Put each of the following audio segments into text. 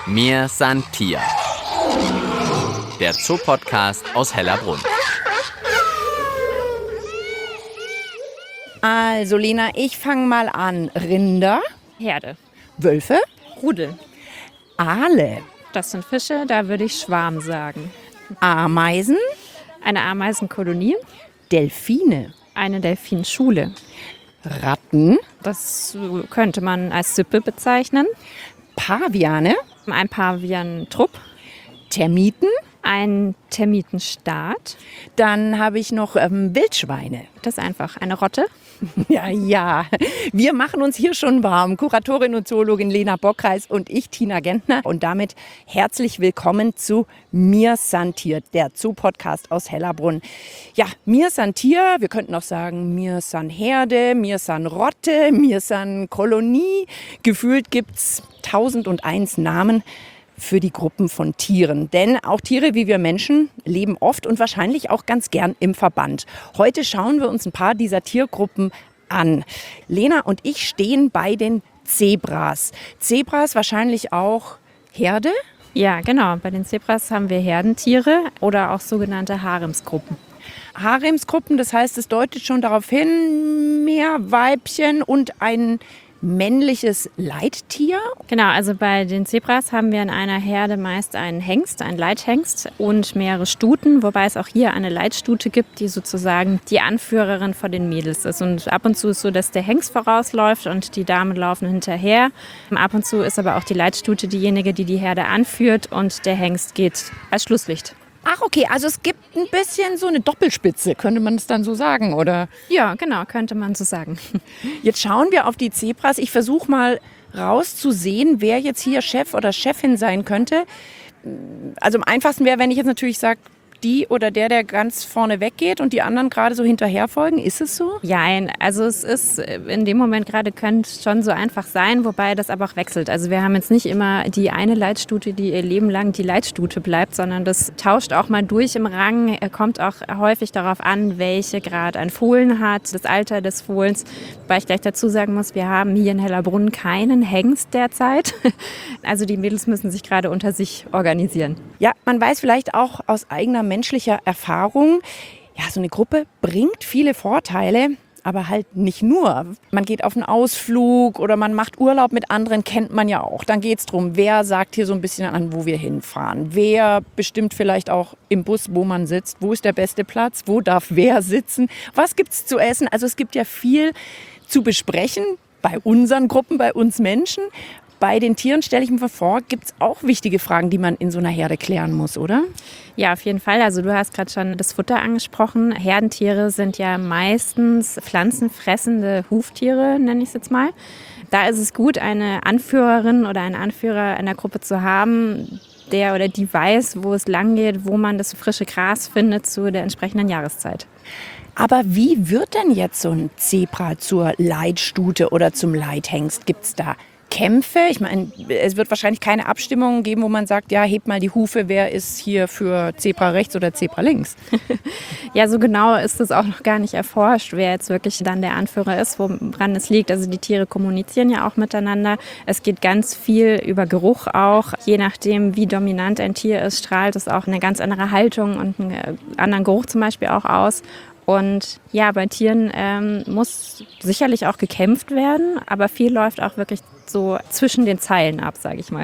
Mir san Tier, der Zoopodcast aus Hellerbrunn. Also Lena, ich fange mal an. Rinder, Herde, Wölfe, Rudel. Aale, Das sind Fische, da würde ich Schwarm sagen. Ameisen, Eine Ameisenkolonie, Delfine, eine Delfinschule. Ratten, Das könnte man als Sippe bezeichnen. Paviane, Ein Pavian-Trupp, Termiten. ein Termitenstaat. Dann habe ich noch Wildschweine. Das ist einfach eine Rotte. Ja. Wir machen uns hier schon warm. Kuratorin und Zoologin Lena Bockreis und ich, Tina Gentner. Und damit herzlich willkommen zu Mir san Tier, der Zoo-Podcast aus Hellerbrunn. Ja, Mir san Tier, wir könnten auch sagen Mir san Herde, Mir san Rotte, Mir san Kolonie. Gefühlt gibt's 1001 Namen für die Gruppen von Tieren. Denn auch Tiere wie wir Menschen leben oft und wahrscheinlich auch ganz gern im Verband. Heute schauen wir uns ein paar dieser Tiergruppen an. Lena und ich stehen bei den Zebras. Zebras wahrscheinlich auch Herde? Ja, genau. Bei den Zebras haben wir Herdentiere oder auch sogenannte Haremsgruppen. Haremsgruppen, das heißt, es deutet schon darauf hin, mehr Weibchen und ein männliches Leittier. Genau, also bei den Zebras haben wir in einer Herde meist einen Hengst, einen Leithengst und mehrere Stuten, wobei es auch hier eine Leitstute gibt, die sozusagen die Anführerin von den Mädels ist. Und ab und zu ist so, dass der Hengst vorausläuft und die Damen laufen hinterher. Ab und zu ist aber auch die Leitstute diejenige, die die Herde anführt und der Hengst geht als Schlusslicht. Ach okay, also es gibt ein bisschen so eine Doppelspitze, könnte man es dann so sagen, oder? Ja, genau, könnte man so sagen. Jetzt schauen wir auf die Zebras. Ich versuche mal rauszusehen, wer jetzt hier Chef oder Chefin sein könnte. Also am einfachsten wäre, wenn ich jetzt natürlich sage, die oder der ganz vorne weggeht und die anderen gerade so hinterher folgen. Ist es so? Ja, also es ist in dem Moment gerade könnte es schon so einfach sein, wobei das aber auch wechselt. Also wir haben jetzt nicht immer die eine Leitstute, die ihr Leben lang die Leitstute bleibt, sondern das tauscht auch mal durch im Rang. Kommt auch häufig darauf an, welche gerade ein Fohlen hat, das Alter des Fohlens. Wobei ich gleich dazu sagen muss, wir haben hier in Hellerbrunn keinen Hengst derzeit. Also die Mädels müssen sich gerade unter sich organisieren. Ja, man weiß vielleicht auch aus eigener menschlicher Erfahrung, ja, so eine Gruppe bringt viele Vorteile, aber halt nicht nur. Man geht auf einen Ausflug oder man macht Urlaub mit anderen, kennt man ja auch. Dann geht es darum, wer sagt hier so ein bisschen an, wo wir hinfahren. Wer bestimmt vielleicht auch im Bus, wo man sitzt. Wo ist der beste Platz? Wo darf wer sitzen? Was gibt es zu essen? Also es gibt ja viel zu besprechen bei unseren Gruppen, bei uns Menschen. Bei den Tieren, stelle ich mir vor, gibt es auch wichtige Fragen, die man in so einer Herde klären muss, oder? Ja, auf jeden Fall. Also du hast gerade schon das Futter angesprochen. Herdentiere sind ja meistens pflanzenfressende Huftiere, nenne ich es jetzt mal. Da ist es gut, eine Anführerin oder einen Anführer einer Gruppe zu haben, der oder die weiß, wo es lang geht, wo man das frische Gras findet zu der entsprechenden Jahreszeit. Aber wie wird denn jetzt so ein Zebra zur Leitstute oder zum Leithengst? Gibt es da Kämpfe? Ich meine, es wird wahrscheinlich keine Abstimmung geben, wo man sagt, ja, hebt mal die Hufe, wer ist hier für Zebra rechts oder Zebra links? Ja, so genau ist es auch noch gar nicht erforscht, wer jetzt wirklich dann der Anführer ist, woran es liegt. Also die Tiere kommunizieren ja auch miteinander. Es geht ganz viel über Geruch auch. Je nachdem, wie dominant ein Tier ist, strahlt es auch eine ganz andere Haltung und einen anderen Geruch zum Beispiel auch aus. Und ja, bei Tieren muss sicherlich auch gekämpft werden, aber viel läuft auch wirklich so zwischen den Zeilen ab, sage ich mal.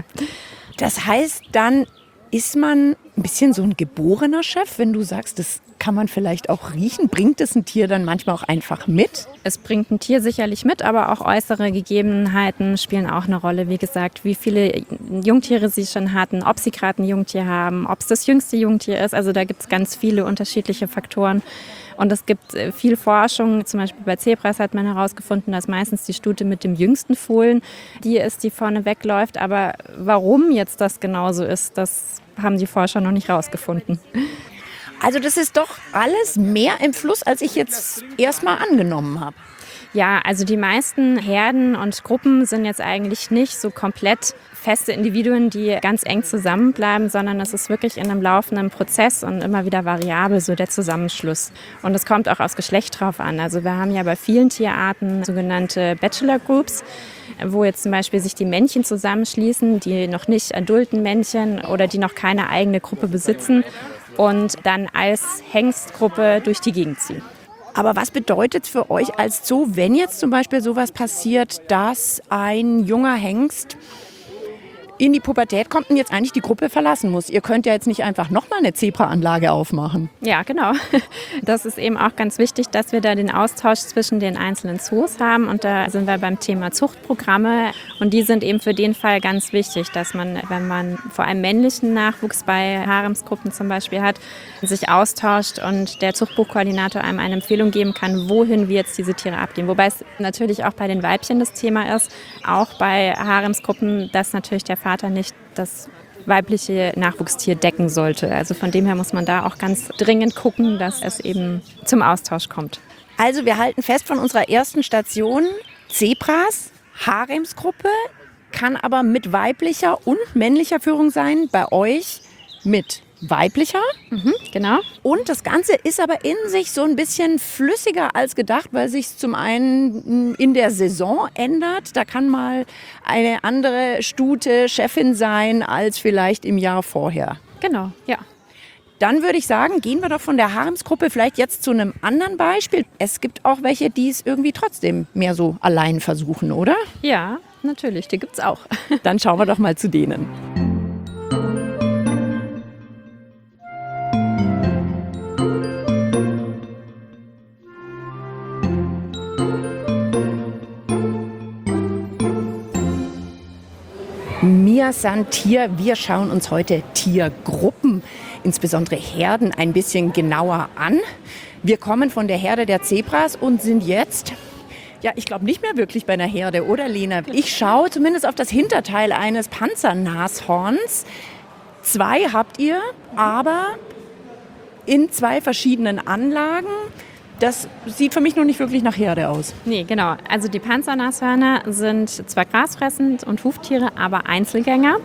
Das heißt, dann ist man ein bisschen so ein geborener Chef, wenn du sagst, das kann man vielleicht auch riechen. Bringt es ein Tier dann manchmal auch einfach mit? Es bringt ein Tier sicherlich mit, aber auch äußere Gegebenheiten spielen auch eine Rolle. Wie gesagt, wie viele Jungtiere sie schon hatten, ob sie gerade ein Jungtier haben, ob es das jüngste Jungtier ist. Also da gibt es ganz viele unterschiedliche Faktoren. Und es gibt viel Forschung, zum Beispiel bei Zebras hat man herausgefunden, dass meistens die Stute mit dem jüngsten Fohlen die ist, die vorne wegläuft. Aber warum jetzt das genauso ist, das haben die Forscher noch nicht herausgefunden. Also das ist doch alles mehr im Fluss, als ich jetzt erstmal angenommen habe. Ja, also die meisten Herden und Gruppen sind jetzt eigentlich nicht so komplett feste Individuen, die ganz eng zusammenbleiben, sondern es ist wirklich in einem laufenden Prozess und immer wieder variabel, so der Zusammenschluss. Und es kommt auch aufs Geschlecht drauf an. Also wir haben ja bei vielen Tierarten sogenannte Bachelor Groups, wo jetzt zum Beispiel sich die Männchen zusammenschließen, die noch nicht adulten Männchen oder die noch keine eigene Gruppe besitzen und dann als Hengstgruppe durch die Gegend ziehen. Aber was bedeutet es für euch als Zoo, wenn jetzt zum Beispiel sowas passiert, dass ein junger Hengst in die Pubertät kommt und jetzt eigentlich die Gruppe verlassen muss? Ihr könnt ja jetzt nicht einfach nochmal eine Zebraanlage aufmachen. Ja, genau. Das ist eben auch ganz wichtig, dass wir da den Austausch zwischen den einzelnen Zoos haben. Und da sind wir beim Thema Zuchtprogramme. Und die sind eben für den Fall ganz wichtig, dass man, wenn man vor allem männlichen Nachwuchs bei Haremsgruppen zum Beispiel hat, sich austauscht und der Zuchtbuchkoordinator einem eine Empfehlung geben kann, wohin wir jetzt diese Tiere abgeben. Wobei es natürlich auch bei den Weibchen das Thema ist, auch bei Haremsgruppen, dass natürlich der Vater nicht das weibliche Nachwuchstier decken sollte. Also von dem her muss man da auch ganz dringend gucken, dass es eben zum Austausch kommt. Also wir halten fest von unserer ersten Station, Zebras, Haremsgruppe, kann aber mit weiblicher und männlicher Führung sein, bei euch mit weiblicher. Genau. Und das Ganze ist aber in sich so ein bisschen flüssiger als gedacht, weil sich zum einen in der Saison ändert. Da kann mal eine andere Stute Chefin sein als vielleicht im Jahr vorher. Genau, ja. Dann würde ich sagen, gehen wir doch von der Haremsgruppe vielleicht jetzt zu einem anderen Beispiel. Es gibt auch welche, die es irgendwie trotzdem mehr so allein versuchen, oder? Ja, natürlich, die gibt's auch. Dann schauen wir doch mal zu denen. Mir san Tier, wir schauen uns heute Tiergruppen, insbesondere Herden, ein bisschen genauer an. Wir kommen von der Herde der Zebras und sind jetzt, ja, ich glaube nicht mehr wirklich bei einer Herde, oder Lena? Ich schaue zumindest auf das Hinterteil eines Panzernashorns. 2 habt ihr, aber in 2 verschiedenen Anlagen. Das sieht für mich noch nicht wirklich nach Herde aus. Nee, genau. Also die Panzernashörner sind zwar grasfressend und Huftiere, aber Einzelgänger.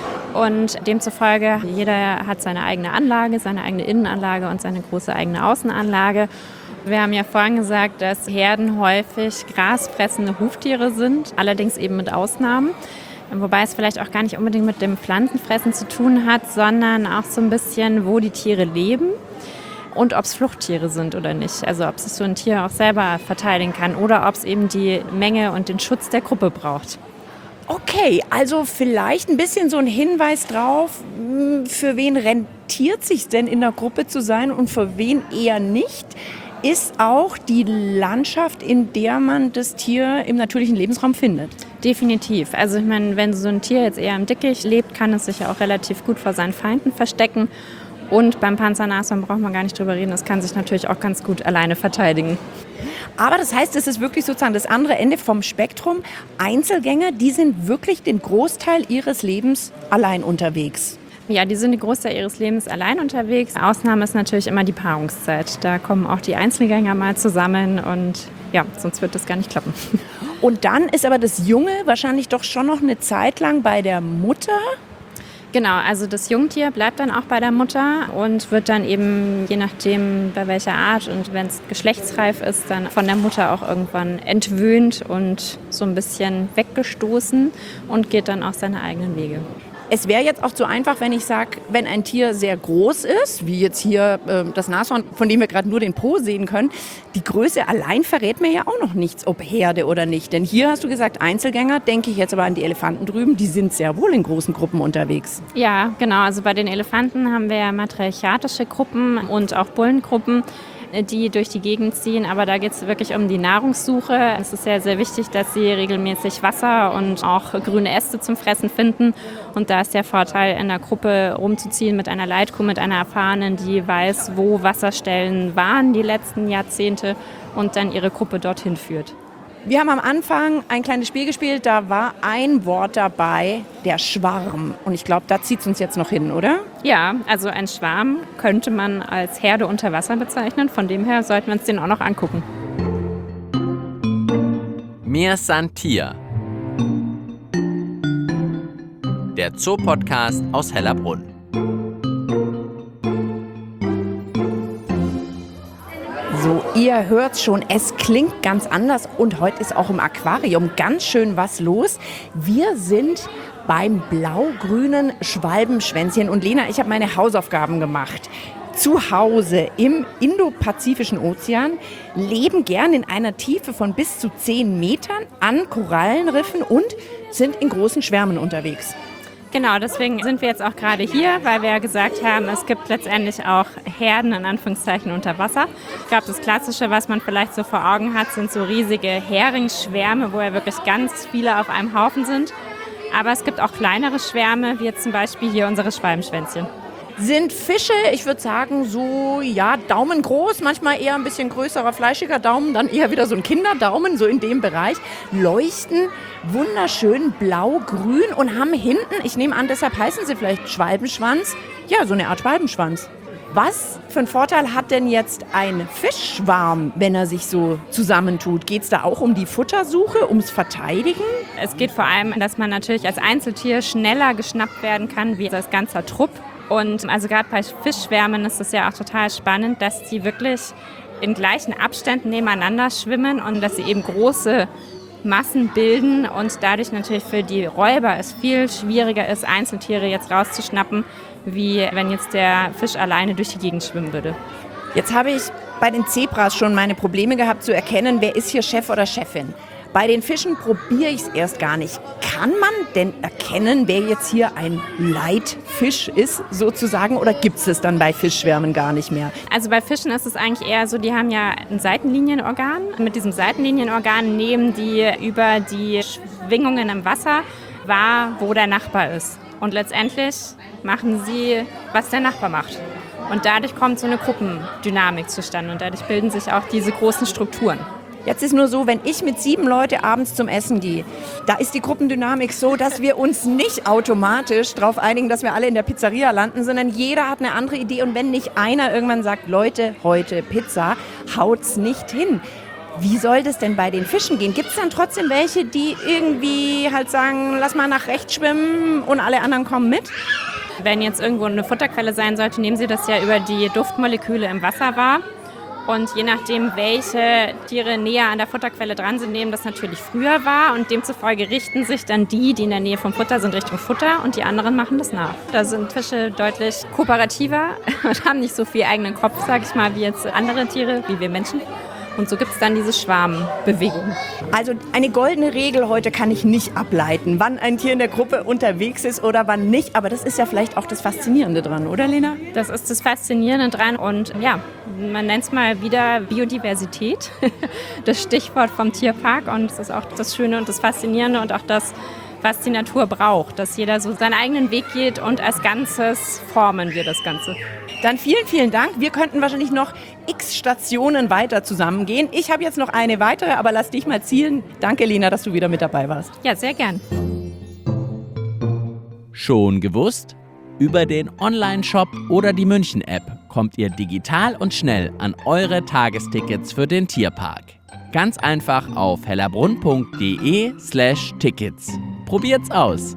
Und demzufolge, jeder hat seine eigene Anlage, seine eigene Innenanlage und seine große eigene Außenanlage. Wir haben ja vorhin gesagt, dass Herden häufig grasfressende Huftiere sind, allerdings eben mit Ausnahmen. Wobei es vielleicht auch gar nicht unbedingt mit dem Pflanzenfressen zu tun hat, sondern auch so ein bisschen, wo die Tiere leben. Und ob es Fluchttiere sind oder nicht. Also ob sich so ein Tier auch selber verteidigen kann oder ob es eben die Menge und den Schutz der Gruppe braucht. Okay, also vielleicht ein bisschen so ein Hinweis drauf, für wen rentiert sich denn in der Gruppe zu sein und für wen eher nicht, ist auch die Landschaft, in der man das Tier im natürlichen Lebensraum findet. Definitiv. Also ich meine, wenn so ein Tier jetzt eher im Dickicht lebt, kann es sich ja auch relativ gut vor seinen Feinden verstecken. Und beim Panzernashorn braucht man gar nicht drüber reden, es kann sich natürlich auch ganz gut alleine verteidigen. Aber das heißt, es ist wirklich sozusagen das andere Ende vom Spektrum. Einzelgänger, die sind wirklich den Großteil ihres Lebens allein unterwegs. Ja, die sind den Großteil ihres Lebens allein unterwegs. Ausnahme ist natürlich immer die Paarungszeit. Da kommen auch die Einzelgänger mal zusammen und ja, sonst wird das gar nicht klappen. Und dann ist aber das Junge wahrscheinlich doch schon noch eine Zeit lang bei der Mutter. Genau, also das Jungtier bleibt dann auch bei der Mutter und wird dann eben, je nachdem bei welcher Art und wenn es geschlechtsreif ist, dann von der Mutter auch irgendwann entwöhnt und so ein bisschen weggestoßen und geht dann auch seine eigenen Wege. Es wäre jetzt auch zu einfach, wenn ich sage, wenn ein Tier sehr groß ist, wie jetzt hier das Nashorn, von dem wir gerade nur den Po sehen können, die Größe allein verrät mir ja auch noch nichts, ob Herde oder nicht. Denn hier hast du gesagt Einzelgänger, denke ich jetzt aber an die Elefanten drüben, die sind sehr wohl in großen Gruppen unterwegs. Ja, genau. Also bei den Elefanten haben wir ja matriarchatische Gruppen und auch Bullengruppen, die durch die Gegend ziehen. Aber da geht es wirklich um die Nahrungssuche. Es ist sehr, sehr wichtig, dass sie regelmäßig Wasser und auch grüne Äste zum Fressen finden. Und da ist der Vorteil, in der Gruppe rumzuziehen mit einer Leitkuh, mit einer Erfahrenen, die weiß, wo Wasserstellen waren die letzten Jahrzehnte und dann ihre Gruppe dorthin führt. Wir haben am Anfang ein kleines Spiel gespielt, da war ein Wort dabei, der Schwarm. Und ich glaube, da zieht es uns jetzt noch hin, oder? Ja, also ein Schwarm könnte man als Herde unter Wasser bezeichnen. Von dem her sollten wir uns den auch noch angucken. Mir san Tier. Der Zoopodcast aus Hellerbrunn. So, ihr hört's schon, es klingt ganz anders und heute ist auch im Aquarium ganz schön was los. Wir sind beim blau-grünen Schwalbenschwänzchen und Lena, ich habe meine Hausaufgaben gemacht. Zu Hause im Indopazifischen Ozean leben gern in einer Tiefe von bis zu 10 Metern an Korallenriffen und sind in großen Schwärmen unterwegs. Genau, deswegen sind wir jetzt auch gerade hier, weil wir ja gesagt haben, es gibt letztendlich auch Herden in Anführungszeichen unter Wasser. Ich glaube, das Klassische, was man vielleicht so vor Augen hat, sind so riesige Heringsschwärme, wo ja wirklich ganz viele auf einem Haufen sind. Aber es gibt auch kleinere Schwärme, wie jetzt zum Beispiel hier unsere Schwalbenschwänzchen. Sind Fische, ich würde sagen, so ja daumengroß, manchmal eher ein bisschen größerer, fleischiger Daumen, dann eher wieder so ein Kinderdaumen, so in dem Bereich, leuchten wunderschön blau-grün und haben hinten, ich nehme an, deshalb heißen sie vielleicht Schwalbenschwanz, ja, so eine Art Schwalbenschwanz. Was für einen Vorteil hat denn jetzt ein Fischschwarm, wenn er sich so zusammentut? Geht es da auch um die Futtersuche, ums Verteidigen? Es geht vor allem, dass man natürlich als Einzeltier schneller geschnappt werden kann, wie als ganzer Trupp. Und also gerade bei Fischschwärmen ist es ja auch total spannend, dass die wirklich in gleichen Abständen nebeneinander schwimmen und dass sie eben große Massen bilden und dadurch natürlich für die Räuber es viel schwieriger ist, Einzeltiere jetzt rauszuschnappen, wie wenn jetzt der Fisch alleine durch die Gegend schwimmen würde. Jetzt habe ich bei den Zebras schon meine Probleme gehabt zu erkennen, wer ist hier Chef oder Chefin. Bei den Fischen probiere ich es erst gar nicht. Kann man denn erkennen, wer jetzt hier ein Leitfisch ist, sozusagen? Oder gibt es das dann bei Fischschwärmen gar nicht mehr? Also bei Fischen ist es eigentlich eher so, die haben ja ein Seitenlinienorgan. Mit diesem Seitenlinienorgan nehmen die über die Schwingungen im Wasser wahr, wo der Nachbar ist. Und letztendlich machen sie, was der Nachbar macht. Und dadurch kommt so eine Gruppendynamik zustande. Und dadurch bilden sich auch diese großen Strukturen. Jetzt ist nur so, wenn ich mit 7 Leuten abends zum Essen gehe, da ist die Gruppendynamik so, dass wir uns nicht automatisch darauf einigen, dass wir alle in der Pizzeria landen, sondern jeder hat eine andere Idee. Und wenn nicht einer irgendwann sagt, Leute, heute Pizza, haut's nicht hin. Wie soll das denn bei den Fischen gehen? Gibt es dann trotzdem welche, die irgendwie halt sagen, lass mal nach rechts schwimmen und alle anderen kommen mit? Wenn jetzt irgendwo eine Futterquelle sein sollte, nehmen sie das ja über die Duftmoleküle im Wasser wahr. Und je nachdem, welche Tiere näher an der Futterquelle dran sind, nehmen das natürlich früher wahr. Und demzufolge richten sich dann die in der Nähe vom Futter sind, Richtung Futter und die anderen machen das nach. Da sind Fische deutlich kooperativer und haben nicht so viel eigenen Kopf, sage ich mal, wie jetzt andere Tiere, wie wir Menschen. Und so gibt es dann diese Schwarmbewegung. Also eine goldene Regel heute kann ich nicht ableiten, wann ein Tier in der Gruppe unterwegs ist oder wann nicht. Aber das ist ja vielleicht auch das Faszinierende dran, oder Lena? Das ist das Faszinierende dran. Und ja, man nennt es mal wieder Biodiversität, das Stichwort vom Tierpark. Und das ist auch das Schöne und das Faszinierende und auch das, was die Natur braucht. Dass jeder so seinen eigenen Weg geht und als Ganzes formen wir das Ganze. Dann vielen, vielen Dank. Wir könnten wahrscheinlich noch x Stationen weiter zusammengehen. Ich habe jetzt noch eine weitere, aber lass dich mal zielen. Danke, Lena, dass du wieder mit dabei warst. Ja, sehr gern. Schon gewusst? Über den Online-Shop oder die München-App kommt ihr digital und schnell an eure Tagestickets für den Tierpark. Ganz einfach auf hellerbrunn.de/Tickets. Probiert's aus!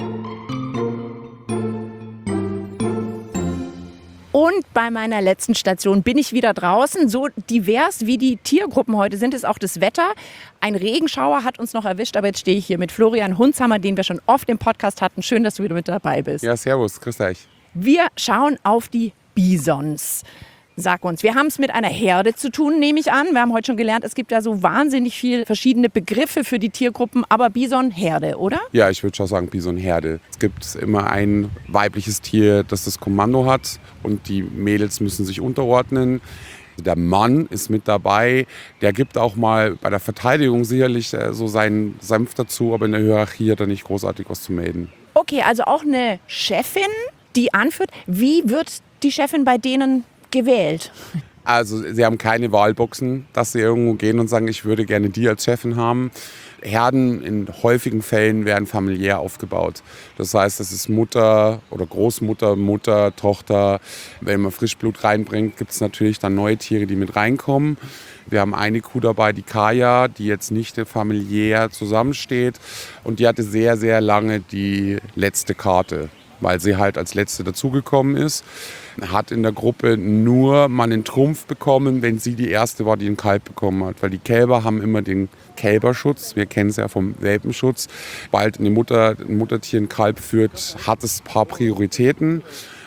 Und bei meiner letzten Station bin ich wieder draußen. So divers wie die Tiergruppen heute sind, ist auch das Wetter. Ein Regenschauer hat uns noch erwischt, aber jetzt stehe ich hier mit Florian Hundshammer, den wir schon oft im Podcast hatten. Schön, dass du wieder mit dabei bist. Ja, servus, grüß euch. Wir schauen auf die Bisons. Sag uns, wir haben es mit einer Herde zu tun, nehme ich an. Wir haben heute schon gelernt, es gibt ja so wahnsinnig viele verschiedene Begriffe für die Tiergruppen, aber Bison, Herde, oder? Ja, ich würde schon sagen Bison-Herde. Es gibt immer ein weibliches Tier, das das Kommando hat und die Mädels müssen sich unterordnen. Der Mann ist mit dabei, der gibt auch mal bei der Verteidigung sicherlich so seinen Senf dazu, aber in der Hierarchie hat er nicht großartig was zu melden. Okay, also auch eine Chefin, die anführt. Wie wird die Chefin bei denen gewählt? Also sie haben keine Wahlboxen, dass sie irgendwo gehen und sagen, ich würde gerne die als Chefin haben. Herden in häufigen Fällen werden familiär aufgebaut. Das heißt, es ist Mutter oder Großmutter, Mutter, Tochter. Wenn man Frischblut reinbringt, gibt es natürlich dann neue Tiere, die mit reinkommen. Wir haben eine Kuh dabei, die Kaya, die jetzt nicht familiär zusammensteht. Und die hatte sehr, sehr lange die letzte Karte, weil sie halt als letzte dazugekommen ist. Hat in der Gruppe nur mal einen Trumpf bekommen, wenn sie die erste war, die einen Kalb bekommen hat. Weil die Kälber haben immer den Kälberschutz, wir kennen es ja vom Welpenschutz. Bald ein Muttertier ein Kalb führt, hat es ein paar Prioritäten.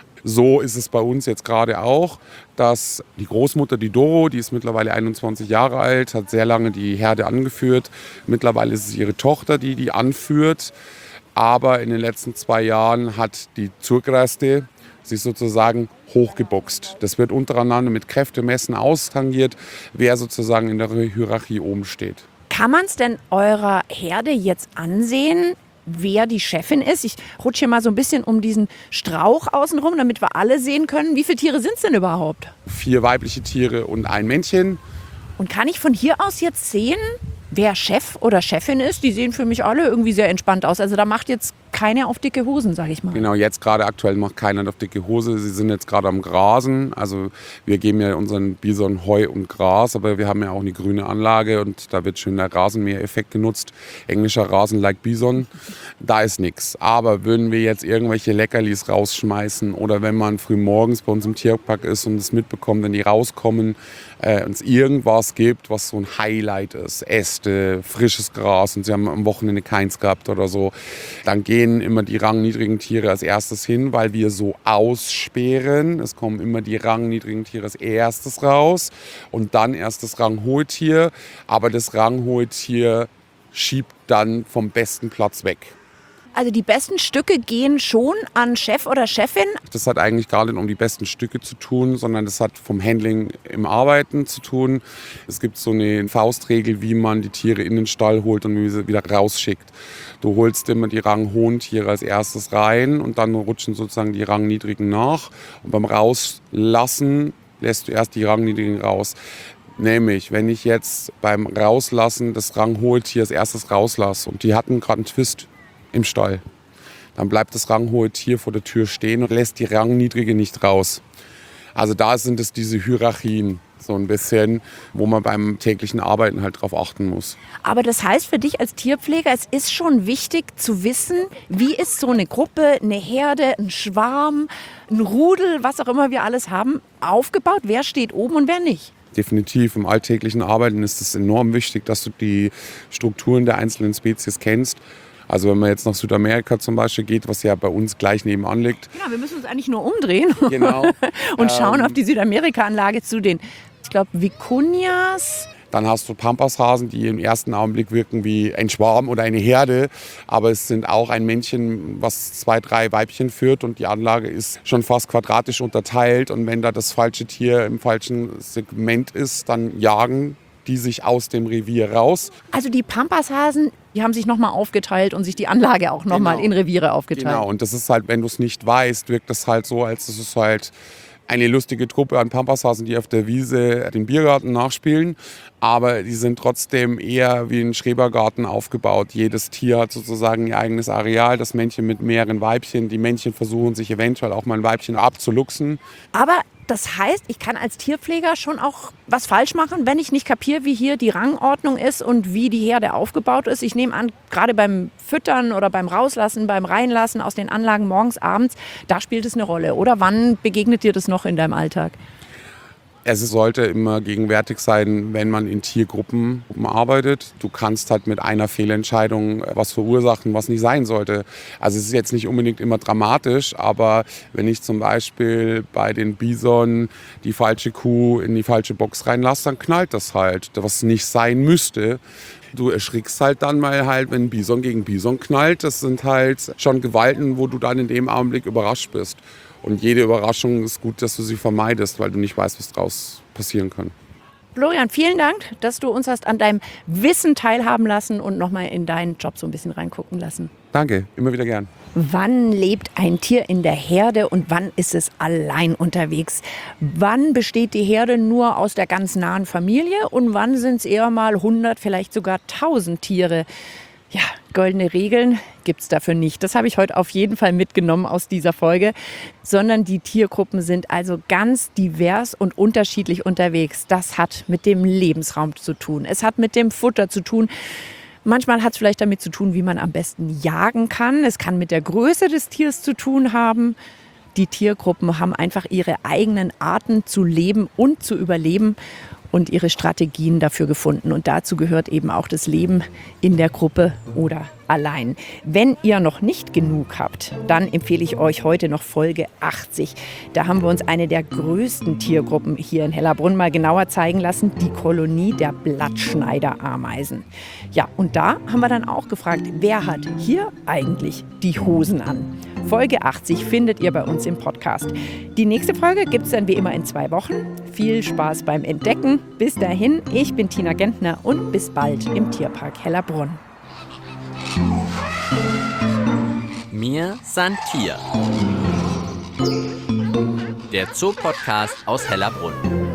So ist es bei uns jetzt gerade auch, dass die Großmutter, die Doro, die ist mittlerweile 21 Jahre alt, hat sehr lange die Herde angeführt. Mittlerweile ist es ihre Tochter, die anführt. Aber in den letzten 2 Jahren hat die Zurkraste sich sozusagen hochgeboxt. Das wird untereinander mit Kräftemessen austangiert, wer sozusagen in der Hierarchie oben steht. Kann man es denn eurer Herde jetzt ansehen, wer die Chefin ist? Ich rutsche hier mal so ein bisschen um diesen Strauch außenrum, damit wir alle sehen können. Wie viele Tiere sind es denn überhaupt? 4 weibliche Tiere und ein Männchen. Und kann ich von hier aus jetzt sehen, wer Chef oder Chefin ist? Die sehen für mich alle irgendwie sehr entspannt aus. Also da macht jetzt keiner auf dicke Hosen, sage ich mal. Genau, jetzt gerade aktuell macht keiner auf dicke Hose. Sie sind jetzt gerade am Grasen. Also wir geben ja unseren Bison Heu und Gras, aber wir haben ja auch eine grüne Anlage und da wird schön der Rasenmäher-Effekt genutzt. Englischer Rasen like Bison, da ist nichts. Aber würden wir jetzt irgendwelche Leckerlis rausschmeißen oder wenn man früh morgens bei uns im Tierpark ist und es mitbekommt, wenn die rauskommen, uns irgendwas gibt, was so ein Highlight ist, Äste, frisches Gras und sie haben am Wochenende keins gehabt oder so, dann gehen immer die rangniedrigen Tiere als erstes hin, weil wir so aussperren. Es kommen immer die rangniedrigen Tiere als erstes raus und dann erst das ranghohe Tier. Aber das ranghohe Tier schiebt dann vom besten Platz weg. Also die besten Stücke gehen schon an Chef oder Chefin. Das hat eigentlich gar nicht um die besten Stücke zu tun, sondern das hat vom Handling im Arbeiten zu tun. Es gibt so eine Faustregel, wie man die Tiere in den Stall holt und wie sie wieder rausschickt. Du holst immer die ranghohen Tiere als erstes rein und dann rutschen sozusagen die rangniedrigen nach. Und beim Rauslassen lässt du erst die rangniedrigen raus. Nämlich, wenn ich jetzt beim Rauslassen das ranghohe Tier als erstes rauslasse und die hatten gerade einen Twist im Stall, dann bleibt das ranghohe Tier vor der Tür stehen und lässt die rangniedrige nicht raus. Also da sind es diese Hierarchien so ein bisschen, wo man beim täglichen Arbeiten halt drauf achten muss. Aber das heißt für dich als Tierpfleger, es ist schon wichtig zu wissen, wie ist so eine Gruppe, eine Herde, ein Schwarm, ein Rudel, was auch immer wir alles haben, aufgebaut? Wer steht oben und wer nicht? Definitiv, im alltäglichen Arbeiten ist es enorm wichtig, dass du die Strukturen der einzelnen Spezies kennst. Also wenn man jetzt nach Südamerika zum Beispiel geht, was ja bei uns gleich nebenan liegt. Genau, wir müssen uns eigentlich nur umdrehen Genau. und schauen auf die Südamerika-Anlage zu den, ich glaube, Vicunias. Dann hast du Pampashasen, die im ersten Augenblick wirken wie ein Schwarm oder eine Herde. Aber es sind auch ein Männchen, was 2, 3 Weibchen führt. Und die Anlage ist schon fast quadratisch unterteilt. Und wenn da das falsche Tier im falschen Segment ist, dann jagen die sich aus dem Revier raus. Also die Pampashasen, die haben sich nochmal aufgeteilt und sich die Anlage auch nochmal in Reviere aufgeteilt. Genau, und das ist halt, wenn du es nicht weißt, wirkt das halt so, als es ist halt eine lustige Truppe an Pampashasen, die auf der Wiese den Biergarten nachspielen. Aber die sind trotzdem eher wie ein Schrebergarten aufgebaut. Jedes Tier hat sozusagen ihr eigenes Areal. Das Männchen mit mehreren Weibchen. Die Männchen versuchen sich eventuell auch mal ein Weibchen abzuluchsen. Aber das heißt, ich kann als Tierpfleger schon auch was falsch machen, wenn ich nicht kapiere, wie hier die Rangordnung ist und wie die Herde aufgebaut ist. Ich nehme an, gerade beim Füttern oder beim Rauslassen, beim Reinlassen aus den Anlagen morgens, abends, da spielt es eine Rolle. Oder wann begegnet dir das noch in deinem Alltag? Es sollte immer gegenwärtig sein, wenn man in Tiergruppen arbeitet. Du kannst halt mit einer Fehlentscheidung was verursachen, was nicht sein sollte. Also es ist jetzt nicht unbedingt immer dramatisch, aber wenn ich zum Beispiel bei den Bison die falsche Kuh in die falsche Box reinlasse, dann knallt das halt, was nicht sein müsste. Du erschrickst halt dann mal halt, wenn Bison gegen Bison knallt. Das sind halt schon Gewalten, wo du dann in dem Augenblick überrascht bist. Und jede Überraschung ist gut, dass du sie vermeidest, weil du nicht weißt, was draus passieren kann. Florian, vielen Dank, dass du uns hast an deinem Wissen teilhaben lassen und nochmal in deinen Job so ein bisschen reingucken lassen. Danke, immer wieder gern. Wann lebt ein Tier in der Herde und wann ist es allein unterwegs? Wann besteht die Herde nur aus der ganz nahen Familie und wann sind es eher mal 100, vielleicht sogar 1000 Tiere? Ja, goldene Regeln gibt es dafür nicht. Das habe ich heute auf jeden Fall mitgenommen aus dieser Folge. Sondern die Tiergruppen sind also ganz divers und unterschiedlich unterwegs. Das hat mit dem Lebensraum zu tun. Es hat mit dem Futter zu tun. Manchmal hat es vielleicht damit zu tun, wie man am besten jagen kann. Es kann mit der Größe des Tiers zu tun haben. Die Tiergruppen haben einfach ihre eigenen Arten zu leben und zu überleben und ihre Strategien dafür gefunden. Und dazu gehört eben auch das Leben in der Gruppe oder allein. Wenn ihr noch nicht genug habt, dann empfehle ich euch heute noch Folge 80. Da haben wir uns eine der größten Tiergruppen hier in Hellerbrunn mal genauer zeigen lassen, die Kolonie der Blattschneiderameisen. Ja, und da haben wir dann auch gefragt, wer hat hier eigentlich die Hosen an? Folge 80 findet ihr bei uns im Podcast. Die nächste Folge gibt es dann wie immer in 2 Wochen. Viel Spaß beim Entdecken. Bis dahin, ich bin Tina Gentner und bis bald im Tierpark Hellerbrunn. Mir san Tier. Der Zoopodcast aus Hellerbrunn.